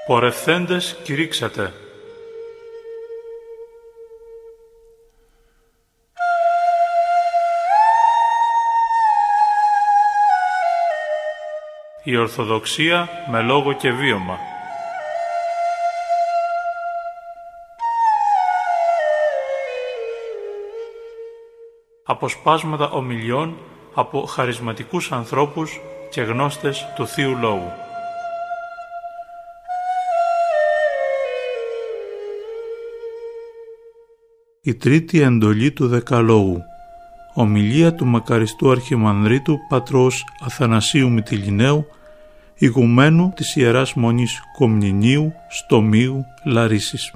Πορευθέντες κηρύξατε. Η Ορθοδοξία με λόγο και βίωμα. Αποσπάσματα ομιλιών από χαρισματικούς ανθρώπους και γνώστες του Θείου Λόγου. Η τρίτη εντολή του Δεκαλόγου. Ομιλία του μακαριστού Αρχιμανδρίτου πατρός Αθανασίου Μυτιληναίου, ηγουμένου της Ιεράς Μονής Κομνηνίου Στομίου Λαρίσης.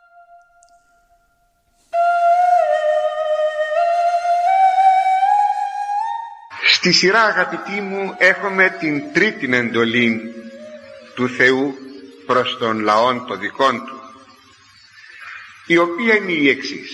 Στη σειρά, αγαπητοί μου, έχουμε την τρίτη εντολή του Θεού προς τον λαόν το δικών του, η οποία είναι η εξής: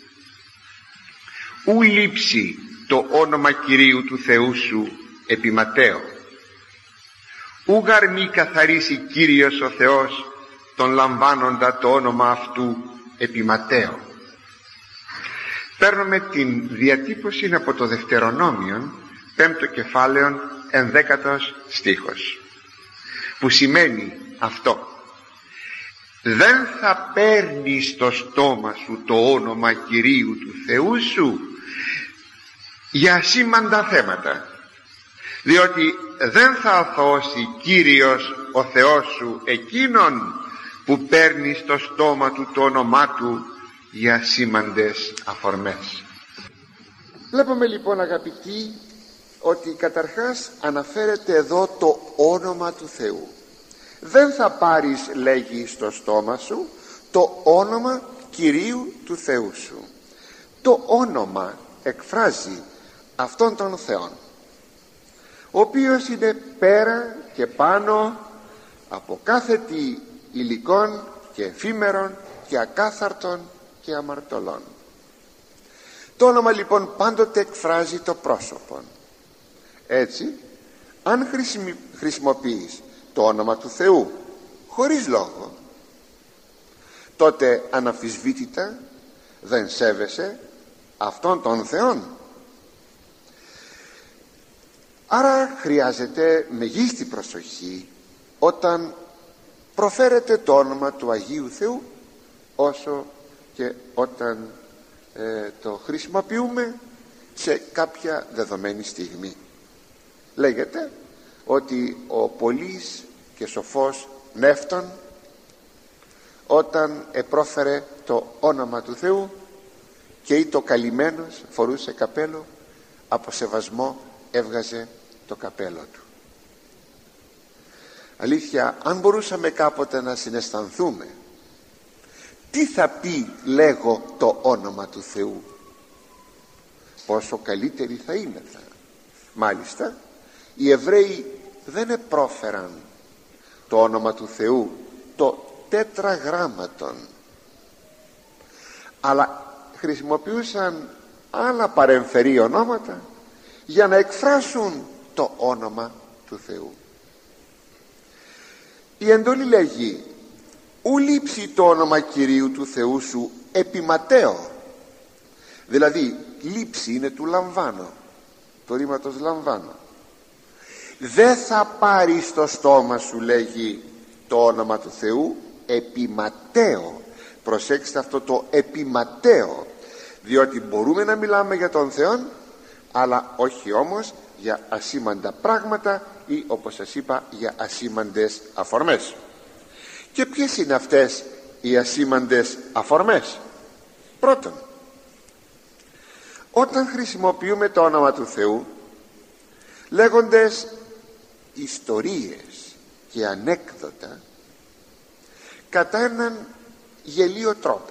ου λείψει το όνομα Κυρίου του Θεού σου επί Ματέο, ου γαρ μη καθαρίσει Κύριος ο Θεός τον λαμβάνοντα το όνομα αυτού επί Ματέο. Παίρνουμε την διατύπωση από το Δευτερονόμιον, 5ο κεφάλαιο, 11ο στίχος, που σημαίνει αυτό: δεν θα παίρνεις στο στόμα σου το όνομα Κυρίου του Θεού σου για ασήμαντα θέματα, διότι δεν θα αθώσει Κύριος ο Θεός σου εκείνον που παίρνει στο στόμα του το όνομά του για ασήμαντες αφορμές. Βλέπουμε λοιπόν, αγαπητοί, ότι καταρχάς αναφέρεται εδώ το όνομα του Θεού. Δεν θα πάρεις, λέγει, στο στόμα σου το όνομα Κυρίου του Θεού σου. Το όνομα εκφράζει αυτόν τον Θεόν, ο οποίος είναι πέρα και πάνω από κάθε τι υλικών και εφήμερων και ακάθαρτων και αμαρτωλών. Το όνομα λοιπόν πάντοτε εκφράζει το πρόσωπο. Έτσι, αν χρησιμοποιείς το όνομα του Θεού χωρίς λόγο, τότε αναμφισβήτητα δεν σέβεσαι αυτόν τον Θεόν. Άρα χρειάζεται μεγίστη προσοχή όταν προφέρετε το όνομα του Αγίου Θεού, όσο και όταν το χρησιμοποιούμε σε κάποια δεδομένη στιγμή. Λέγεται ότι ο πολύς και σοφός Νεύτων, όταν επρόφερε το όνομα του Θεού και ή το καλυμμένος φορούσε καπέλο, από σεβασμό έβγαζε το καπέλο του. Αλήθεια, αν μπορούσαμε κάποτε να συναισθανθούμε τι θα πει λέγω το όνομα του Θεού, πόσο καλύτεροι θα είμεθα. Μάλιστα, οι Εβραίοι δεν επρόφεραν το όνομα του Θεού το τετραγράμματον, αλλά χρησιμοποιούσαν άλλα παρεμφερή ονόματα για να εκφράσουν το όνομα του Θεού. Η εντολή λέγει: ου λείψει το όνομα Κυρίου του Θεού σου επί Ματέο. Δηλαδή λείψη είναι του λαμβάνω, το ρήματος λαμβάνω. Δεν θα πάρει στο στόμα σου, λέγει, το όνομα του Θεού επί Ματέο. Προσέξτε αυτό το επί Ματέο, διότι μπορούμε να μιλάμε για τον Θεό, αλλά όχι όμως για ασήμαντα πράγματα ή, όπως σας είπα, για ασήμαντες αφορμές. Και ποιες είναι αυτές οι ασήμαντες αφορμές? Πρώτον, όταν χρησιμοποιούμε το όνομα του Θεού λέγοντες ιστορίες και ανέκδοτα κατά έναν γελίο τρόπο,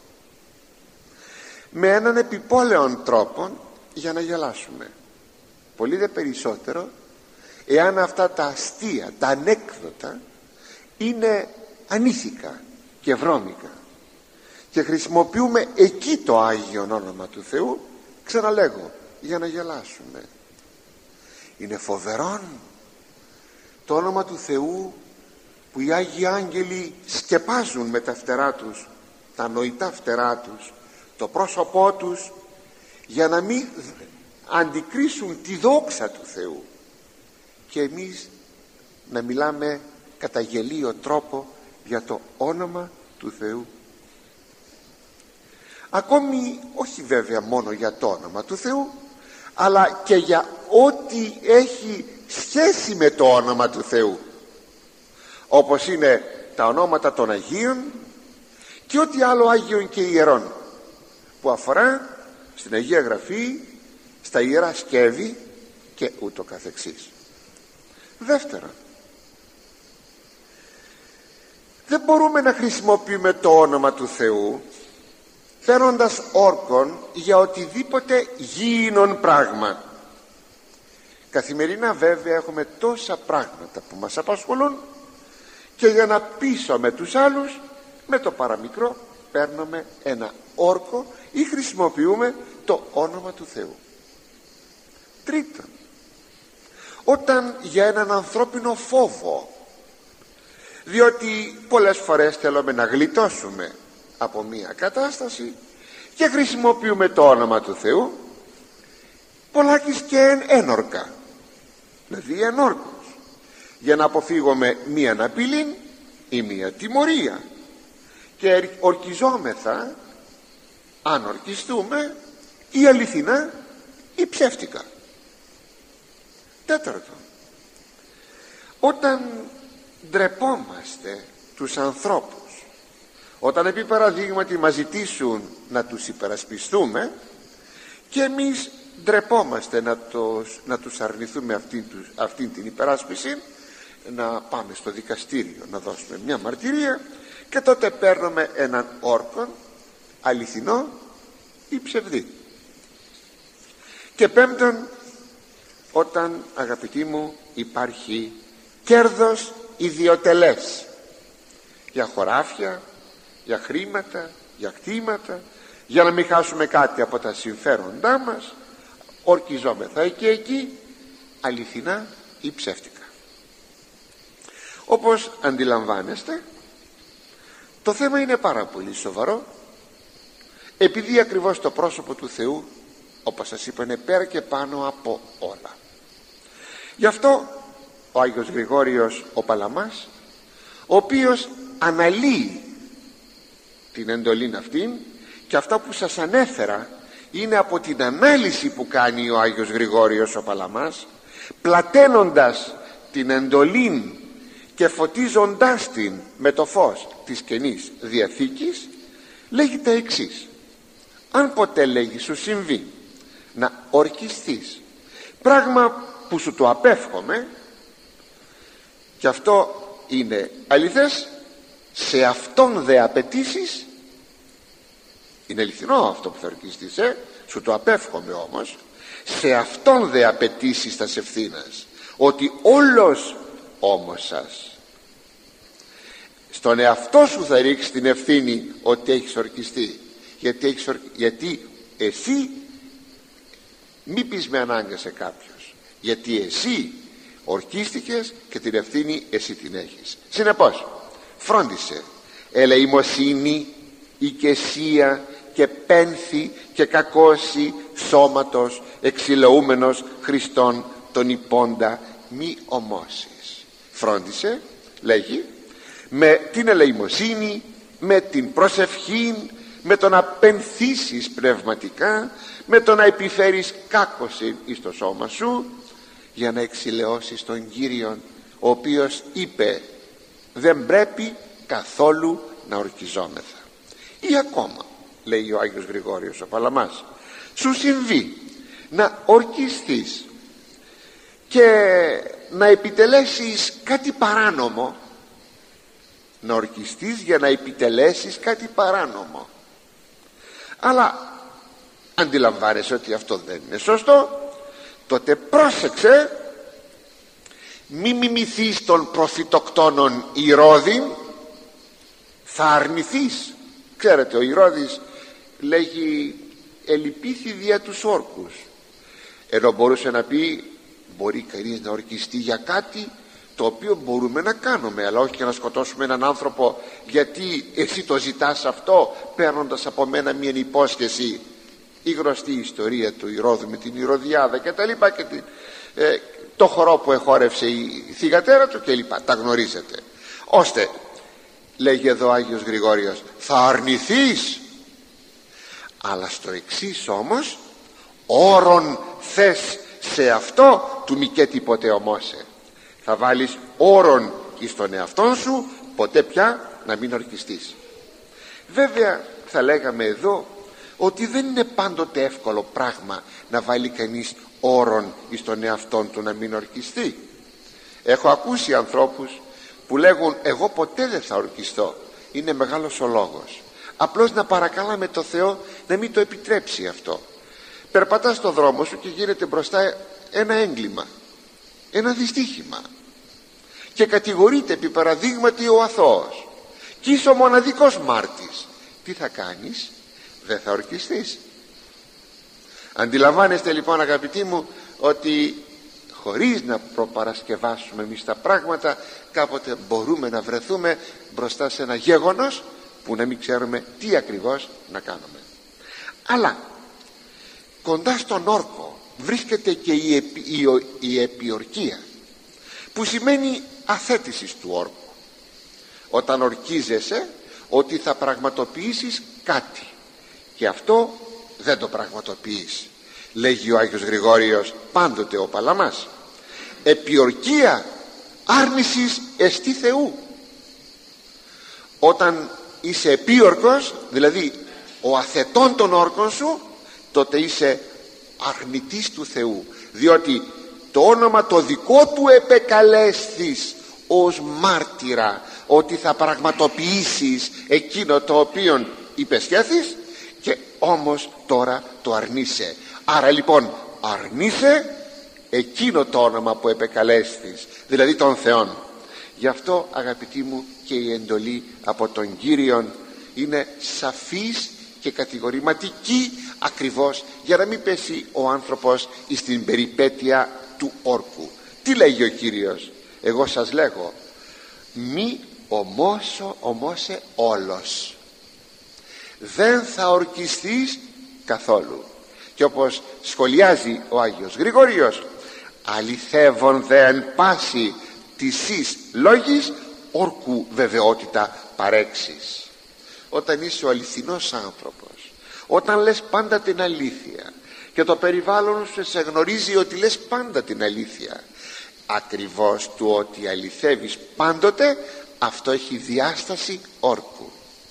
με έναν επιπόλαιον τρόπο για να γελάσουμε, πολύ δε περισσότερο εάν αυτά τα αστεία, τα ανέκδοτα είναι ανήθικα και βρώμικα και χρησιμοποιούμε εκεί το Άγιον όνομα του Θεού, ξαναλέγω, για να γελάσουμε. Είναι φοβερόν το όνομα του Θεού που οι Άγιοι Άγγελοι σκεπάζουν με τα φτερά τους, τα νοητά φτερά τους, το πρόσωπό τους, για να μην αντικρίσουν τη δόξα του Θεού, και εμείς να μιλάμε κατά γελίο τρόπο για το όνομα του Θεού. Ακόμη όχι βέβαια μόνο για το όνομα του Θεού, αλλά και για ό,τι έχει σχέση με το όνομα του Θεού, όπως είναι τα ονόματα των Αγίων και ό,τι άλλο Άγιων και Ιερών που αφορά στην Αγία Γραφή, στα Ιερά Σκεύη και ούτω καθεξής. Δεύτερον, δεν μπορούμε να χρησιμοποιούμε το όνομα του Θεού φέροντας όρκον για οτιδήποτε γήινον πράγμα. Καθημερινά βέβαια έχουμε τόσα πράγματα που μας απασχολούν, και για να πείσουμε τους άλλους με το παραμικρό παίρνουμε ένα όρκο ή χρησιμοποιούμε το όνομα του Θεού. Τρίτον, όταν για έναν ανθρώπινο φόβο, διότι πολλές φορές θέλουμε να γλιτώσουμε από μία κατάσταση και χρησιμοποιούμε το όνομα του Θεού, πολλάκις και ένορκα, δηλαδή ενόρκους, για να αποφύγουμε μία απειλή ή μία τιμωρία, και ορκιζόμεθα, αν ορκιστούμε, ή αληθινά ή ψεύτικα. Τέταρτον, όταν ντρεπόμαστε τους ανθρώπους, όταν επί παραδείγματι μας ζητήσουν να τους υπερασπιστούμε και εμείς ντρεπόμαστε να τους αρνηθούμε αυτήν την υπεράσπιση, να πάμε στο δικαστήριο να δώσουμε μια μαρτυρία, και τότε παίρνουμε έναν όρκο αληθινό ή ψευδή. Και πέμπτον, όταν, αγαπητοί μου, υπάρχει κέρδος ιδιωτελές για χωράφια, για χρήματα, για κτήματα, για να μην χάσουμε κάτι από τα συμφέροντά μας, ορκιζόμεθα και εκεί αληθινά ή ψεύτικα. Όπως αντιλαμβάνεστε, το θέμα είναι πάρα πολύ σοβαρό, επειδή ακριβώς το πρόσωπο του Θεού, όπως σας είπα, είναι πέρα και πάνω από όλα. Γι' αυτό ο Άγιος Γρηγόριος ο Παλαμάς, ο οποίος αναλύει την εντολήν αυτήν, και αυτά που σας ανέφερα είναι από την ανάλυση που κάνει ο Άγιος Γρηγόριος ο Παλαμάς, πλαταίνοντας την εντολήν και φωτίζοντάς την με το φως της Καινής Διαθήκης, λέγει τα εξής: αν ποτέ, λέγει, σου συμβεί να ορκιστείς πράγμα που σου το απέφχομαι, και αυτό είναι αληθές, σε αυτόν δε απαιτήσεις, είναι αληθινό αυτό που θα ορκιστείς, σου το απέφχομαι όμως, σε αυτόν δε απαιτήσεις τας ευθύνας, ότι όλος όμως σας, στον εαυτό σου θα ρίξεις την ευθύνη ότι έχεις ορκιστεί, γιατί εσύ, μη πεις με ανάγκασε κάποιος, γιατί εσύ ορκίστηκες και την ευθύνη εσύ την έχεις. Συνεπώς, φρόντισε ελεημοσύνη, οικεσία και πένθη και κακώση σώματος εξηλαιούμενος Χριστόν τον υπόντα μη ομώσεις. Φρόντισε, λέγει, με την ελεημοσύνη, με την προσευχή, με το να πενθήσεις πνευματικά, με το να επιφέρεις κάκωση εις το σώμα σου, για να εξηλαιώσεις τον Κύριον, ο οποίος είπε δεν πρέπει καθόλου να ορκιζόμεθα. Ή ακόμα, λέει ο Άγιος Γρηγόριος ο Παλαμάς, σου συμβεί να ορκιστείς και να επιτελέσεις κάτι παράνομο, να ορκιστείς για να επιτελέσεις κάτι παράνομο, αλλά αντιλαμβάνεσαι ότι αυτό δεν είναι σωστό, τότε πρόσεξε, μη μιμηθείς των προφητοκτόνων Ηρώδην, θα αρνηθείς. Ξέρετε, ο Ηρώδης λέγει ελυπήθη δια τους όρκους, ενώ μπορούσε να πει μπορεί κανείς να ορκιστεί για κάτι το οποίο μπορούμε να κάνουμε, αλλά όχι και να σκοτώσουμε έναν άνθρωπο γιατί εσύ το ζητάς αυτό, παίρνοντας από μένα μια υπόσχεση. Η γνωστή ιστορία του Ηρώδου με την Ηρωδιάδα και τα λοιπά, και το χορό που εχόρευσε η θυγατέρα του και λοιπά, τα γνωρίζετε. Ώστε, λέγει εδώ ο Άγιος Γρηγόριος, θα αρνηθείς, αλλά στο εξής όμως, όρον θες σε αυτό του μη και τίποτε ομόσε. Θα βάλεις όρον και στον εαυτόν σου, ποτέ πια να μην ορκιστείς. Βέβαια θα λέγαμε εδώ ότι δεν είναι πάντοτε εύκολο πράγμα να βάλει κανείς όρον στον εαυτόν του να μην ορκιστεί. Έχω ακούσει ανθρώπους που λέγουν εγώ ποτέ δεν θα ορκιστώ. Είναι μεγάλος ο λόγος. Απλώς να παρακαλάμε το Θεό να μην το επιτρέψει αυτό. Περπατάς στο δρόμο σου και γίνεται μπροστά ένα έγκλημα, ένα δυστύχημα, και κατηγορείται επί παραδείγματι ο αθώος και είσαι ο μοναδικός μάρτης. Τι θα κάνεις? Δεν θα ορκιστείς. Αντιλαμβάνεστε λοιπόν, αγαπητοί μου, ότι χωρίς να προπαρασκευάσουμε εμείς τα πράγματα, κάποτε μπορούμε να βρεθούμε μπροστά σε ένα γέγονος που να μην ξέρουμε τι ακριβώς να κάνουμε. Αλλά κοντά στον όρκο βρίσκεται και η επιορκία, που σημαίνει αθέτηση του όρκου. Όταν ορκίζεσαι ότι θα πραγματοποιήσεις κάτι και αυτό δεν το πραγματοποιείς, λέγει ο Άγιος Γρηγόριος πάντοτε ο Παλαμάς. Επιορκία άρνησης εστί Θεού. Όταν είσαι επίορκος, δηλαδή ο αθετών των όρκων σου, τότε είσαι αρνητής του Θεού, διότι το όνομα το δικό του επεκαλέσθης ως μάρτυρα ότι θα πραγματοποιήσεις εκείνο το οποίο υπεσχέθης, και όμως τώρα το αρνείσαι. Άρα λοιπόν αρνείσαι εκείνο το όνομα που επεκαλέσθης, δηλαδή τον Θεόν. Γι' αυτό, αγαπητοί μου, και η εντολή από τον Κύριον είναι σαφής και κατηγορηματική, ακριβώς για να μην πέσει ο άνθρωπος στην περιπέτεια του όρκου. Τι λέγει ο Κύριος? Εγώ σας λέγω, μη ομόσε όλος. Δεν θα ορκιστείς καθόλου. Και όπως σχολιάζει ο Άγιος Γρηγόριος, αληθεύον δε εν πάση της εις λόγης όρκου βεβαιότητα παρέξεις. Όταν είσαι ο αληθινός άνθρωπος, όταν λες πάντα την αλήθεια και το περιβάλλον σου σε γνωρίζει ότι λες πάντα την αλήθεια, ακριβώς του ότι αληθεύεις πάντοτε, αυτό έχει διάσταση όρκου,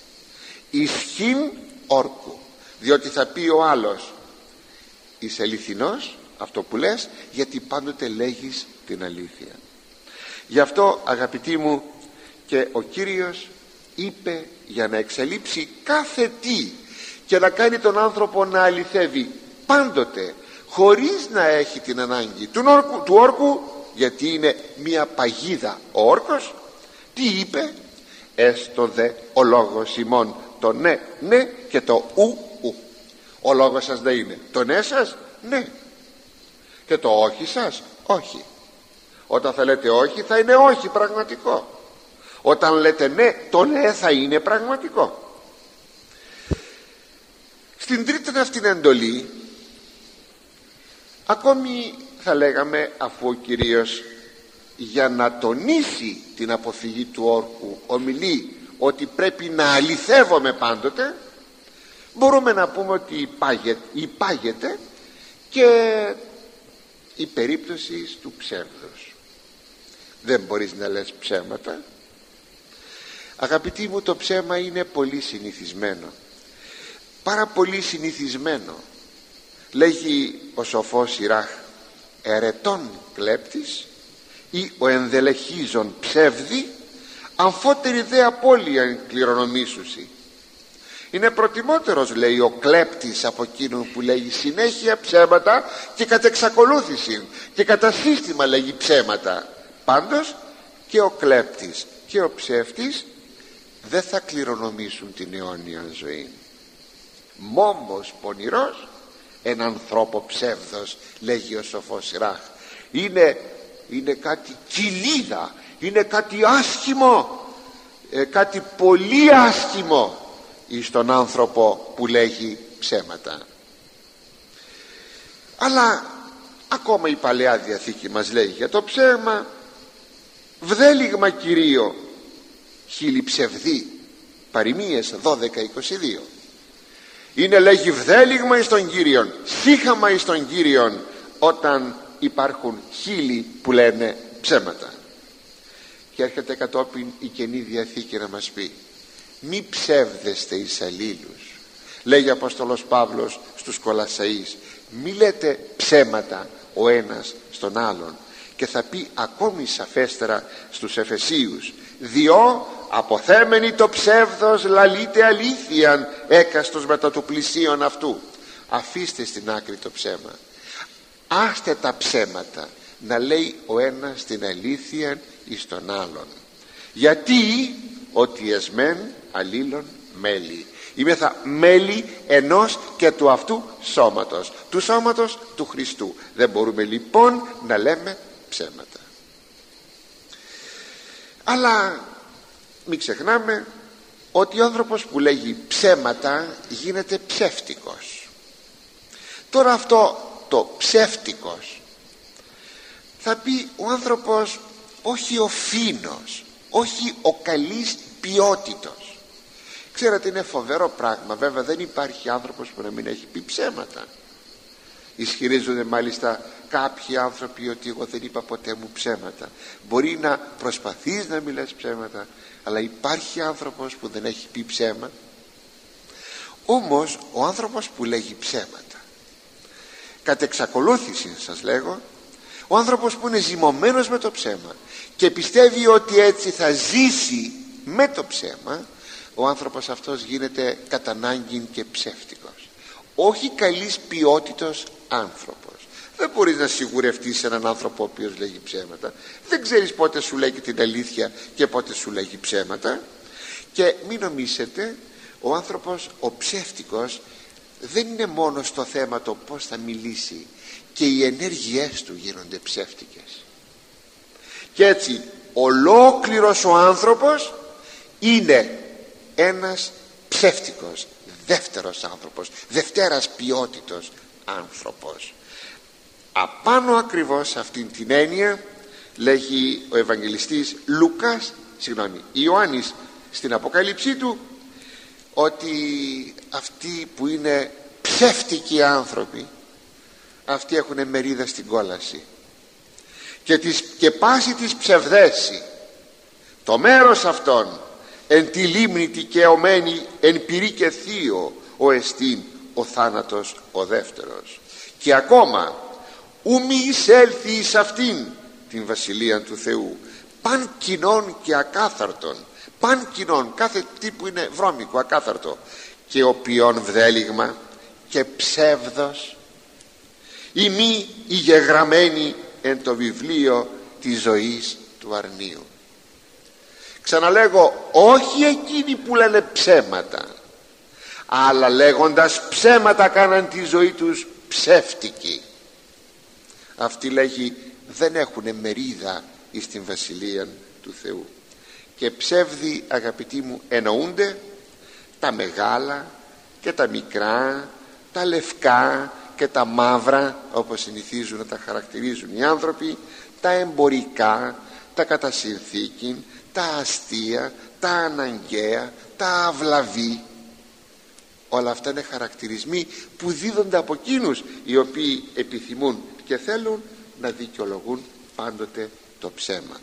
ισχύν όρκου, διότι θα πει ο άλλος, είσαι αληθινός αυτό που λες, γιατί πάντοτε λέγεις την αλήθεια. Γι' αυτό, αγαπητοί μου, και ο Κύριος είπε, για να εξαλείψει κάθε τι και να κάνει τον άνθρωπο να αληθεύει πάντοτε, χωρίς να έχει την ανάγκη του όρκου, γιατί είναι μια παγίδα ο όρκος, τι είπε? Έστω δε ο λόγος ημών το ναι, ναι, και το ου. Ο λόγος σας δεν είναι το ναι σας, ναι, και το όχι σας, όχι. Όταν θα λέτε όχι, θα είναι όχι πραγματικό. Όταν λέτε ναι, το ναι θα είναι πραγματικό. Στην τρίτη αυτήν εντολή, ακόμη θα λέγαμε, αφού ο Κυρίος για να τονίσει την αποφυγή του όρκου ομιλεί ότι πρέπει να αληθεύομαι πάντοτε, μπορούμε να πούμε ότι υπάγεται και η περίπτωση του ψεύδους. Δεν μπορείς να λες ψέματα. Αγαπητοί μου, το ψέμα είναι πολύ συνηθισμένο, πάρα πολύ συνηθισμένο. Λέγει ο σοφός Σιράχ, ερετών κλέπτης ή ο ενδελεχίζων ψεύδι, αμφότερη δε απώλεια κληρονομήσουσι. Είναι προτιμότερος, λέει, ο κλέπτης από εκείνον που λέγει συνέχεια ψέματα και κατ' εξακολούθηση και κατά σύστημα λέγει ψέματα. Πάντως και ο κλέπτης και ο ψεύτης δεν θα κληρονομήσουν την αιώνια ζωή. Μόμος πονηρός εν ανθρώπο ψεύδος, λέγει ο σοφός Σιράχ. Είναι είναι κάτι κοιλίδα, είναι κάτι άσχημο, κάτι πολύ άσχημο εις τον άνθρωπο που λέγει ψέματα. Αλλά ακόμα η Παλαιά Διαθήκη μας λέει για το ψέμα: βδέλιγμα Κυρίω χείλη ψευδή. Παροιμίες 12:22. Είναι, λέγει, βδέλιγμα εις τον Κύριον, σύχαμα εις τον Κύριον, όταν υπάρχουν χείλη που λένε ψέματα. Και έρχεται κατόπιν η Καινή Διαθήκη να μας πει: μη ψεύδεστε εις αλλήλους. Λέγει ο Απόστολος Παύλος στους Κολασσαείς: μη λέτε ψέματα ο ένας στον άλλον. Και θα πει ακόμη σαφέστερα στους Εφεσίους: διό αποθέμενοι το ψεύδος λαλείτε αλήθειαν, έκαστος μετά του πλησίον αυτού. Αφήστε στην άκρη το ψέμα, άστε τα ψέματα, να λέει ο ένας την αλήθεια εις τον άλλον. Γιατί ότι εσμέν αλλήλων μέλη, είμεθα μέλη ενός και του αυτού σώματος, του σώματος του Χριστού. Δεν μπορούμε λοιπόν να λέμε ψέματα. Αλλά μην ξεχνάμε ότι ο άνθρωπος που λέγει ψέματα γίνεται ψεύτικος. Τώρα αυτό το ψεύτικος θα πει ο άνθρωπος όχι ο φίνος, όχι ο καλής ποιότητος. Ξέρετε, είναι φοβερό πράγμα. Βέβαια δεν υπάρχει άνθρωπος που να μην έχει πει ψέματα. Ισχυρίζονται μάλιστα κάποιοι άνθρωποι ότι εγώ δεν είπα ποτέ μου ψέματα. Μπορεί να προσπαθείς να μιλάς ψέματα, αλλά υπάρχει άνθρωπος που δεν έχει πει ψέμα. Όμως ο άνθρωπος που λέγει ψέματα, κατ' εξακολούθηση σας λέγω, ο άνθρωπος που είναι ζυμωμένος με το ψέμα και πιστεύει ότι έτσι θα ζήσει με το ψέμα, ο άνθρωπος αυτός γίνεται κατά ανάγκη και ψεύτικος, όχι καλής ποιότητος άνθρωπος. Δεν μπορείς να σιγουρευτείς έναν άνθρωπο ο οποίος λέγει ψέματα. Δεν ξέρεις πότε σου λέγει την αλήθεια και πότε σου λέγει ψέματα. Και μην νομίσετε, ο άνθρωπος ο ψεύτικος δεν είναι μόνο στο θέμα το πώς θα μιλήσει, και οι ενέργειές του γίνονται ψεύτικες. Και έτσι ολόκληρος ο άνθρωπος είναι ένας ψεύτικος δεύτερος άνθρωπος, δευτέρας ποιότητος άνθρωπος. Απάνω ακριβώς σε αυτήν την έννοια λέγει ο Ευαγγελιστής Ιωάννης στην Αποκάλυψή του, ότι αυτοί που είναι ψεύτικοι άνθρωποι, αυτοί έχουν μερίδα στην κόλαση και πάση της ψευδέση το μέρος αυτών εν τη λίμνη δικαιωμένη εν πυρί και θείο ο εστίν ο θάνατος ο δεύτερος. Και ακόμα ου μη εισέλθει εις αυτήν την βασιλεία του Θεού παν κοινών και ακάθαρτον, παν κοινών, κάθε τι που είναι βρώμικο, ακάθαρτο, και οποίον βδέλιγμα και ψεύδος ή μη ηγεγραμμένη εν το βιβλίο της ζωής του αρνίου. Ξαναλέγω, όχι εκείνοι που λένε ψέματα, αλλά λέγοντας ψέματα κάναν τη ζωή τους ψεύτικη. Αυτοί, λέγει, δεν έχουν μερίδα εις την βασιλεία του Θεού. Και ψεύδι, αγαπητοί μου, εννοούνται τα μεγάλα και τα μικρά, τα λευκά και τα μαύρα, όπως συνηθίζουν να τα χαρακτηρίζουν οι άνθρωποι, τα εμπορικά, τα κατά συνθήκη, τα αστεία, τα αναγκαία, τα αυλαβή. Όλα αυτά είναι χαρακτηρισμοί που δίδονται από εκείνους οι οποίοι επιθυμούν και θέλουν να δικαιολογούν πάντοτε το ψέμα.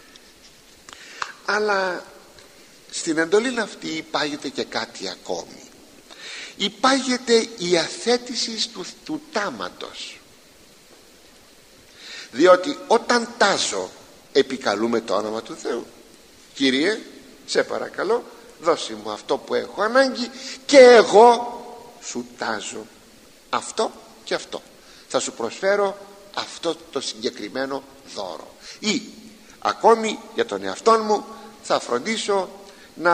Αλλά στην εντολή αυτή υπάγεται και κάτι ακόμη. Υπάγεται η αθέτηση του τάματος. Διότι όταν τάζω επικαλούμε το όνομα του Θεού. Κύριε, σε παρακαλώ, δώσε μου αυτό που έχω ανάγκη και εγώ σου τάζω αυτό και αυτό. Θα σου προσφέρω αυτό το συγκεκριμένο δώρο. Ή ακόμη για τον εαυτό μου θα φροντίσω να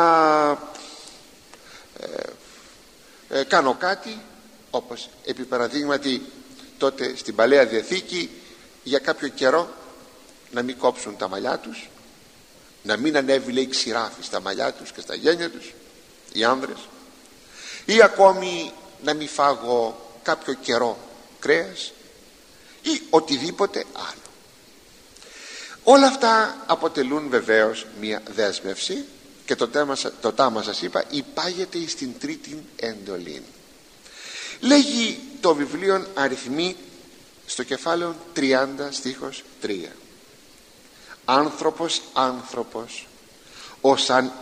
κάνω κάτι, όπως επί παραδείγματι τότε στην Παλαιά Διαθήκη για κάποιο καιρό να μην κόψουν τα μαλλιά τους, να μην ανέβει λέει ξηράφι στα μαλλιά τους και στα γένια τους οι άνδρες, ή ακόμη να μην φάγω κάποιο καιρό κρέας ή οτιδήποτε άλλο. Όλα αυτά αποτελούν βεβαίως μια δέσμευση και το τάμα σας είπα υπάγεται στην τρίτη εντολή. Λέγει το βιβλίο Αριθμοί στο κεφάλαιο 30 στίχος 3: άνθρωπος ως αν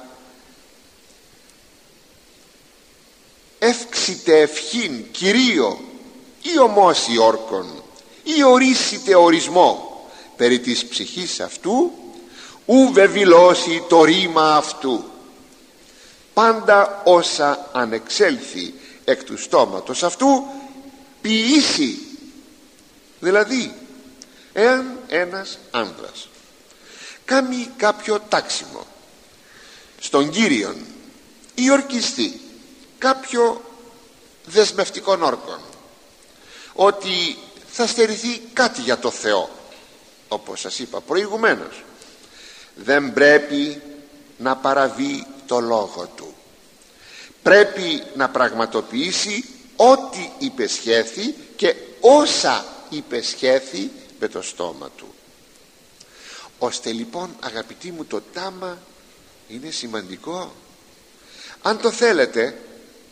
εύξητε ευχήν Κυρίω ή ομώσει όρκον ή ορίσιτε ορισμό περί της ψυχής αυτού, ου βεβηλώσει το ρήμα αυτού. Πάντα όσα ανεξέλθει εκ του στόματος αυτού ποιήσει. Δηλαδή, εάν ένας άνδρας κάνει κάποιο τάξιμο στον Κύριον ή ορκιστεί κάποιο δεσμευτικό όρκον ότι θα στερηθεί κάτι για το Θεό, όπως σας είπα προηγουμένως, δεν πρέπει να παραβεί το λόγο του. Πρέπει να πραγματοποιήσει ό,τι υπεσχέθη και όσα υπεσχέθη με το στόμα του. Ώστε λοιπόν αγαπητοί μου το τάμα είναι σημαντικό. Αν το θέλετε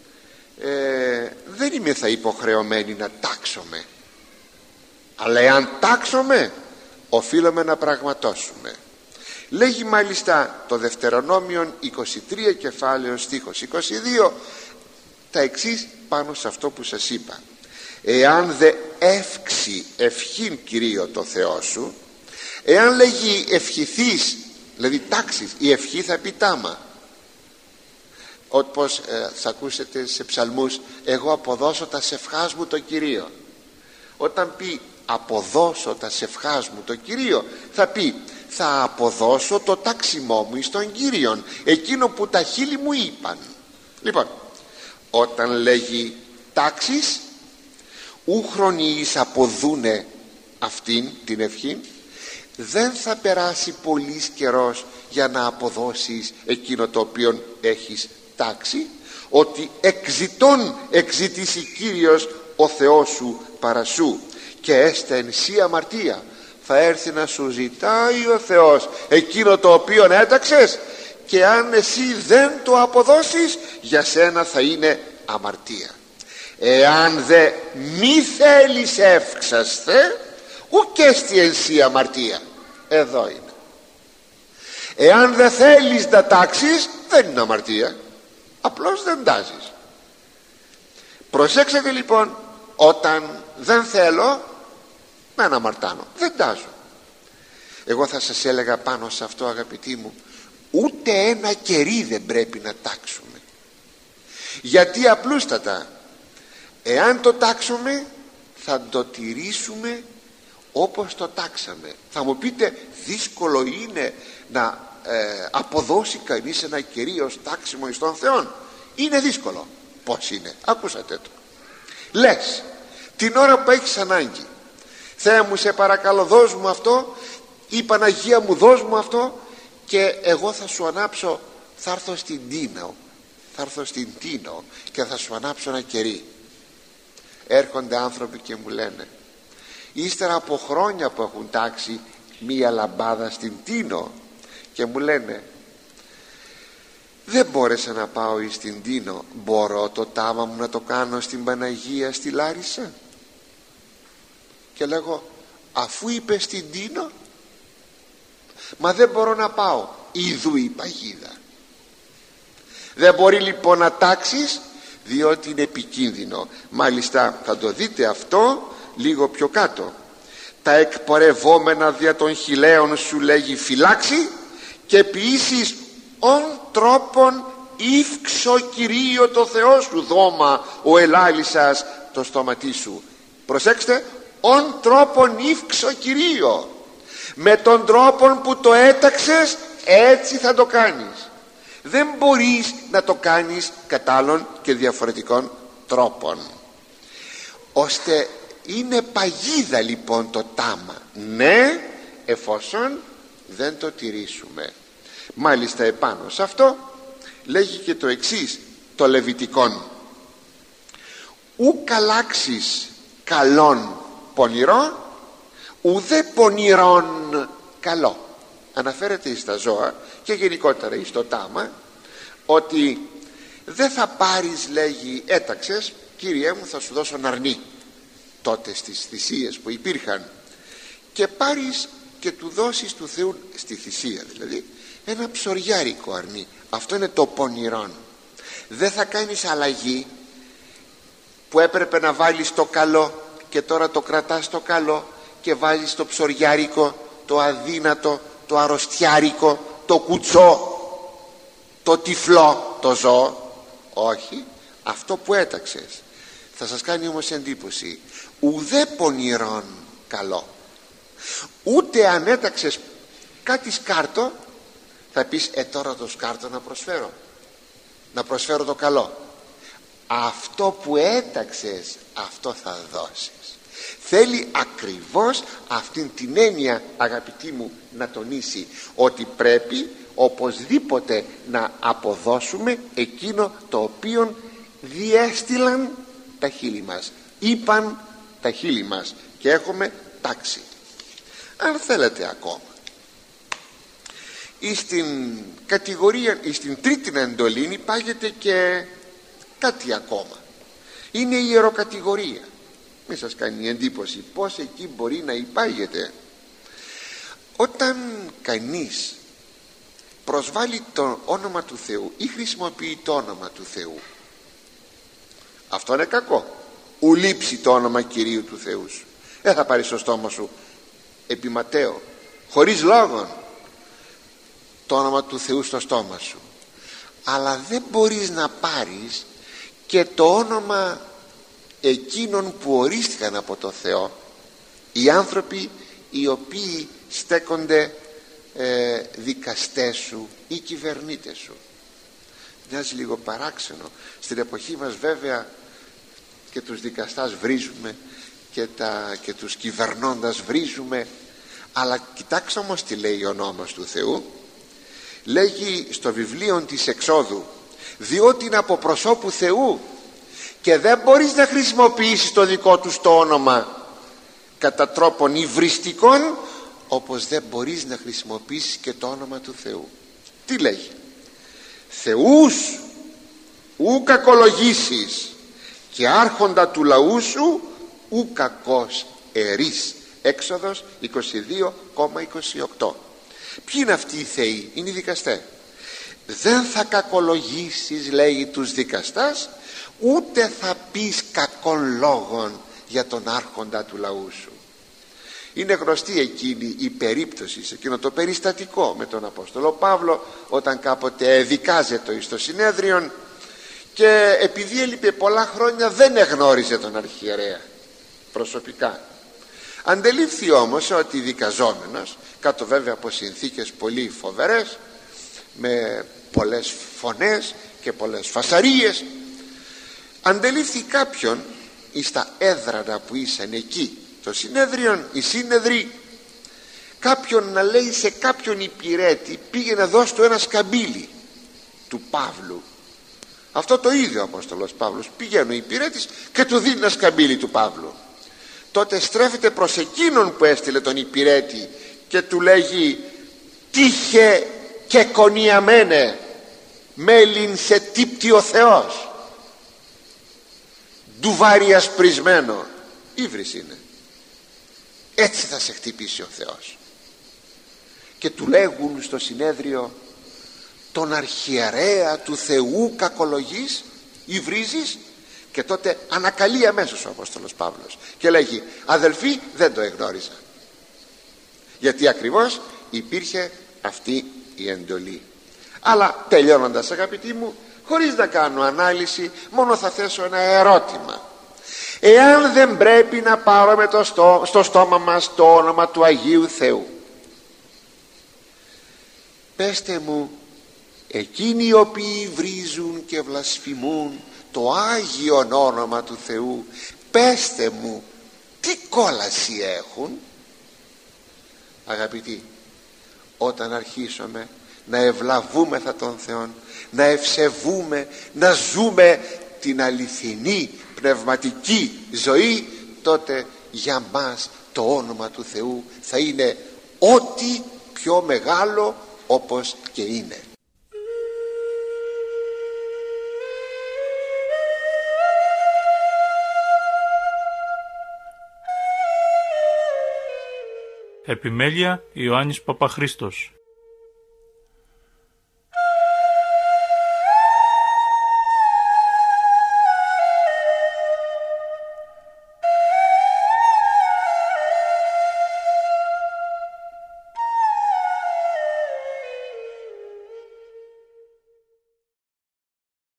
δεν είμαι θα υποχρεωμένοι να τάξουμε, αλλά εάν τάξουμε οφείλουμε να πραγματώσουμε. Λέγει μάλιστα το Δευτερονόμιον 23 κεφάλαιο στίχος 22 τα εξής πάνω σε αυτό που σας είπα: εάν δε εύξει ευχήν Κυρίω το Θεό σου, εάν λέγει ευχηθείς, δηλαδή τάξεις, η ευχή θα πει τάμα. Όπως θα ακούσετε σε ψαλμούς, εγώ αποδώσω τα σευχάς μου το Κυρίο. Όταν πει αποδώσω τα σευχάς μου το Κυρίο, θα πει θα αποδώσω το τάξιμό μου στον Κύριον, εκείνο που τα χείλη μου είπαν. Λοιπόν, όταν λέγει τάξεις, ου χρονίης αποδούνε αυτήν την ευχή, δεν θα περάσει πολύς καιρός για να αποδώσεις εκείνο το οποίο έχεις τάξει, ότι εξητήσει Κύριος ο Θεός σου παρασού και έστε εν σύ αμαρτία. Θα έρθει να σου ζητάει ο Θεός εκείνο το οποίο έταξες, και αν εσύ δεν το αποδώσεις, για σένα θα είναι αμαρτία. Εάν δε μη θέλεις εύξασθε, ουκ έστι εν σύ αμαρτία. Εδώ είναι. Εάν δεν θέλεις να τάξεις, δεν είναι αμαρτία, απλώς δεν τάζεις. Προσέξτε λοιπόν, όταν δεν θέλω, με αναμαρτάνω, δεν τάζω. Εγώ θα σας έλεγα πάνω σε αυτό αγαπητοί μου, ούτε ένα κερί δεν πρέπει να τάξουμε. Γιατί απλούστατα, εάν το τάξουμε θα το τηρήσουμε όπως το τάξαμε. Θα μου πείτε, δύσκολο είναι να αποδώσει κανείς ένα κερί ως τάξιμο εις τον Θεόν. Είναι δύσκολο. Πώς είναι? Ακούσατε το. Λες την ώρα που έχεις ανάγκη, Θεέ μου σε παρακαλώ δώσ' μου αυτό, ή Παναγία μου δώσ' μου αυτό, και εγώ θα σου ανάψω, θα έρθω στην Τίνο και θα σου ανάψω ένα κερί. Έρχονται άνθρωποι και μου λένε, ύστερα από χρόνια που έχουν τάξει μία λαμπάδα στην Τίνο, και μου λένε, δεν μπόρεσα να πάω στην Τίνο, μπορώ το τάμα μου να το κάνω στην Παναγία στη Λάρισα? Και λέγω, αφού είπε στην Τίνο, μα δεν μπορώ να πάω, ιδού η παγίδα. Δεν μπορεί λοιπόν να τάξεις, διότι είναι επικίνδυνο. Μάλιστα θα το δείτε αυτό λίγο πιο κάτω. Τα εκπορευόμενα δια των χιλέων σου λέγει φυλάξει, και ποιήσεις ον τρόπον ύφξο Κυρίω το Θεό σου δώμα ο ελάλησας το στόματί σου. Προσέξτε, ον τρόπον ύφξο Κυρίω, με τον τρόπον που το έταξες έτσι θα το κάνεις. Δεν μπορείς να το κάνεις κατά άλλων και διαφορετικών τρόπων. Ώστε είναι παγίδα λοιπόν το τάμα. Ναι, εφόσον δεν το τηρήσουμε. Μάλιστα επάνω σε αυτό λέγει και το εξής το Λεβιτικόν: ου καλάξεις καλόν πονηρό, ουδέ πονηρόν καλό. Αναφέρεται στα ζώα και γενικότερα στο τάμα, ότι δεν θα πάρεις, λέγει, έταξες, Κύριε μου θα σου δώσω αρνί, τότε στις θυσίες που υπήρχαν, και πάρεις και του δώσεις του Θεού, στη θυσία δηλαδή, ένα ψωριάρικο αρνί. Αυτό είναι το πονηρόν. Δεν θα κάνεις αλλαγή που έπρεπε να βάλεις το καλό και τώρα το κρατάς το καλό και βάζεις το ψωριάρικο, το αδύνατο, το αρρωστιάρικο, το κουτσό, το τυφλό το ζώο. Όχι, αυτό που έταξες θα σας κάνει όμως εντύπωση: ουδέ πονηρόν καλό. Ούτε αν έταξες κάτι σκάρτο θα πεις τώρα το σκάρτο να προσφέρω το καλό. Αυτό που έταξες, αυτό θα δώσεις. Θέλει ακριβώς αυτήν την έννοια, αγαπητοί μου, να τονίσει, ότι πρέπει οπωσδήποτε να αποδώσουμε εκείνο το οποίο διέστειλαν τα χείλη μας, είπαν τα χείλη μας, και έχουμε τάξει. Αν θέλετε ακόμα, στην κατηγορία, στην τρίτη εντολή υπάγεται και κάτι ακόμα. Είναι η ιεροκατηγορία. Μην σας κάνει εντύπωση πως εκεί μπορεί να υπάγεται. Όταν κανείς προσβάλλει το όνομα του Θεού ή χρησιμοποιεί το όνομα του Θεού, αυτό είναι κακό. Ουλείψει το όνομα Κυρίου του Θεού σου. Δεν θα πάρεις στο στόμα σου επιματέο, χωρίς λόγον, το όνομα του Θεού στο στόμα σου. Αλλά δεν μπορείς να πάρεις και το όνομα εκείνων που ορίστηκαν από το Θεό, οι άνθρωποι οι οποίοι στέκονται δικαστές σου ή κυβερνήτες σου. Μοιάζει λίγο παράξενο. Στην εποχή μας βέβαια και τους δικαστάς βρίζουμε και τους κυβερνώντας βρίζουμε, αλλά κοιτάξτε όμως τι λέει ο νόμος του Θεού. Λέγει στο βιβλίο της Εξόδου: διότι είναι από προσώπου Θεού και δεν μπορείς να χρησιμοποιήσεις το δικό του το όνομα κατά τρόπον υβριστικών, όπως δεν μπορείς να χρησιμοποιήσεις και το όνομα του Θεού. Τι λέγει? Θεούς ου κακολογήσεις και άρχοντα του λαού σου ου κακός ερείς. Έξοδος 22,28. Ποιοι είναι αυτοί οι θεοί? Είναι οι δικαστές. Δεν θα κακολογήσεις, λέει, τους δικαστάς, ούτε θα πεις κακών λόγων για τον άρχοντα του λαού σου. Είναι γνωστή εκείνη η περίπτωση, σε εκείνο το περιστατικό με τον Απόστολο Παύλο, όταν κάποτε δικάζεται στο συνέδριον και επειδή έλειπε πολλά χρόνια δεν εγνώριζε τον αρχιερέα προσωπικά. Αντελήφθη όμως ότι δικαζόμενος, κάτω βέβαια από συνθήκες πολύ φοβερές, με πολλές φωνές και πολλές φασαρίες, αντελήφθη κάποιον εις τα έδρανα που ήσαν εκεί το συνέδριον, οι σύνεδροι, κάποιον να λέει σε κάποιον υπηρέτη: πήγε να δώσει του ένα σκαμπίλι του Παύλου. Αυτό το ίδιο ο Απόστολος Παύλος, πηγαίνει ο υπηρέτης και του δίνει ένα σκαμπίλι του Παύλου. Τότε στρέφεται προς εκείνον που έστειλε τον υπηρέτη και του λέγει: τύχε και κονιαμένε, μέλιν σε τύπτει ο Θεός. Ντουβάρι ασπρισμένο. Ήβρις είναι. Έτσι θα σε χτυπήσει ο Θεός. Και του λέγουν στο συνέδριο: τον αρχιερέα του Θεού κακολογείς, υβρίζεις? Και τότε ανακαλεί αμέσως ο Απόστολος Παύλος και λέγει: αδελφοί, δεν το εγνώριζα. Γιατί ακριβώς υπήρχε αυτή η εντολή. Αλλά τελειώνοντας, αγαπητοί μου, χωρίς να κάνω ανάλυση, μόνο θα θέσω ένα ερώτημα. Εάν δεν πρέπει να πάρουμε στο στόμα μας το όνομα του Αγίου Θεού, πέστε μου, εκείνοι οι οποίοι βρίζουν και βλασφημούν το Άγιο όνομα του Θεού, πέστε μου, τι κόλαση έχουν? Αγαπητοί, όταν αρχίσουμε να ευλαβούμεθα τον Θεόν, να ευσεβούμε, να ζούμε την αληθινή πνευματική ζωή, τότε για μας το όνομα του Θεού θα είναι ό,τι πιο μεγάλο, όπως και είναι. Επιμέλεια Ιωάννης Παπαχρήστος.